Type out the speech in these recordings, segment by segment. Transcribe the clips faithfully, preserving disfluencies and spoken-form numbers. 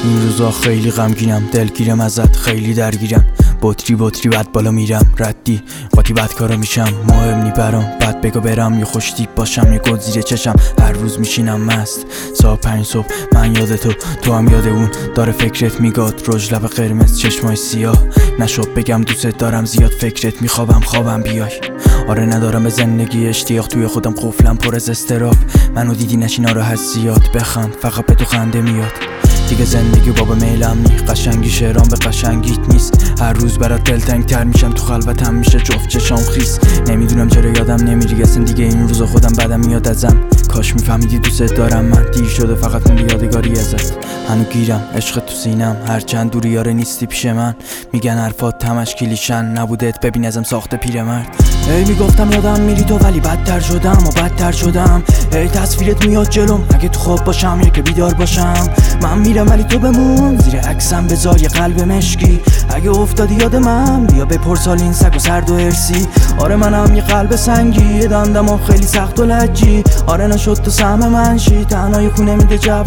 این روزا خیلی غمگینم، دلگیرم ازت، خیلی درگیرم. بطری بطری بعد بالا میرم، ردی قاطی بد کارا میشم. مهم نی برام بعد بگو برم، یه خوش تیپ باشم یه گل زیر چشم. هر روز میشینم مست ساعت پنج صبح، من یاد تو تو هم یاد اون. داره فکرت میگاد رژ لب قرمز چشمای سیاه. نشد بگم دوست دارم زیاد، فکرت میخوابم خوابم بیای. آره ندارم به زندگی اشتیاق، توی خودم قفلم پر از استراب. منو دیدی نشی ناراحت زیاد، بخند فقط به تو خنده میاد. دیگه زندگی بابا میلم نی، قشنگی شعرام به قشنگیت نیست. هر روز برات دلتنگ تر میشم، تو خلوتم میشه جفت چشام خیس. نمیدونم چرا یادم نمیری اصلا دیگه این روزا، خودم بدم میاد ازم. کاش میفهمیدی دوست دارم من، دیر شده فقط مونده یادگاری ازت. هنو گیرم عشق تو سینم، هرچند دوری یاره نیستی پیش من. میگن حرفات تمش کلیشن، نبودت ببین ازم ساخته پیرمرد. ای میگفتم یادم میری تو ولی بدتر شدم و بدتر شدم. ای تصویرت میاد جلوم، اگه تو خواب باشم یا که بیدار باشم. من میرم ولی تو بمون، زیر عکسم بذار یه قلب مشکی. اگه افتادی یاد من بیا بپرس حال این سگ و سرد و ارسی. آره منم یه قلب سنگی، یه دندمم خیلی سخت و لجی. آره نشد تو سهم من شی، تنهای خونه میده جو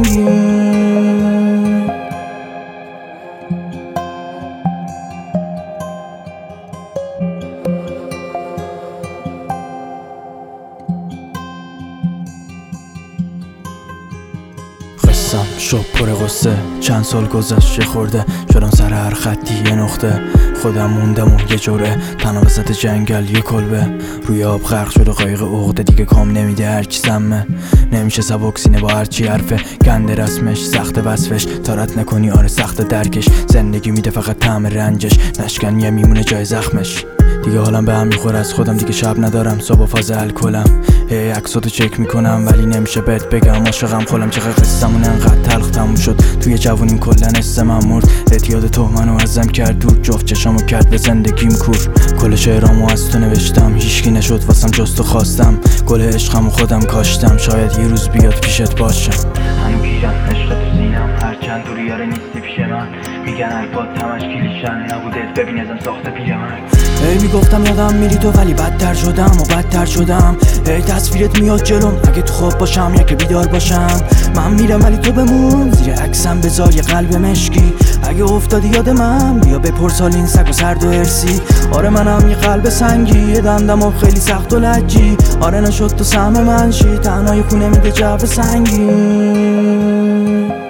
سنگین. قصم شب پر قصه، چند سال گذشت خورده. شدم سر هر خطی یه نقطه، خودم موندم و یه جوره. تنها وسط جنگل یه کلبه، روی آب غرق شده قایق عقده. دیگه کام نمیده هرچی سمه، نمیشه سبک سینه با هرچی حرفه. گنده رسمش سخت وصفش، تارت نکنی آره سخت درکش. زندگی میده فقط طعم رنجش، نشکن یه میمونه جای زخمش. دیگه حالم به هم میخوره از خودم، دیگه شب ندارم صبح فاز الکلم. هی عکساتو چک میکنم ولی نمیشه بهت بگم عاشقم خودم. چقدر قصه‌مون انقدر تلخ تموم شد، توی جوونیم کلا حس من مرد. اعتیاد تو منو ازم کرد دور، جفت چشامو کرد به زندگیم کور. کل شعرامو از تو نوشتم، هیچکی نشد واسم جز تو خواستم. گل عشقمو خودم کاشتم، شاید یه روز بیاد پیشت باشم. هنو گیرم عشق تو سینم، هرچند دوری یاره نیستی پیش من. میگن حرفات تمش کلیشن، نبودت ببین ازم ساخته پیرمرد. ای میگفتم یادم میری تو ولی بدتر شدم و بدتر شدم. ای تصویرت میاد جلوم، اگه تو خواب باشم یا که بیدار باشم. من میرم ولی تو بمون، زیر عکسم بذار یه قلب مشکی. اگه افتادی یاد من بیا بپرس حال این سگ و سرد و ارسی. آره منم یه قلب سنگی، یه دندمم خیلی سخت و لجی. آره نشد تو سهم من شی، تنهای خونه میده جو سنگین.